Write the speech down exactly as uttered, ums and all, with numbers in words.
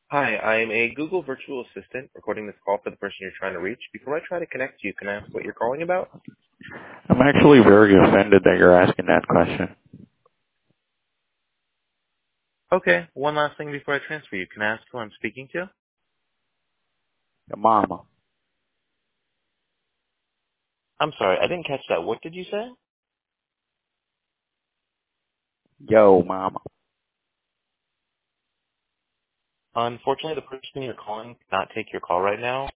Hi, I'm a Google virtual assistant recording this call for the person you're trying to reach. Before I try to connect you, can I ask what you're calling about? I'm actually very offended that you're asking that question. Okay, one last thing before I transfer you. Can I ask who I'm speaking to? Your mama. I'm sorry, I didn't catch that. What did you say? Yo, mama. Unfortunately, the person you're calling cannot take your call right now.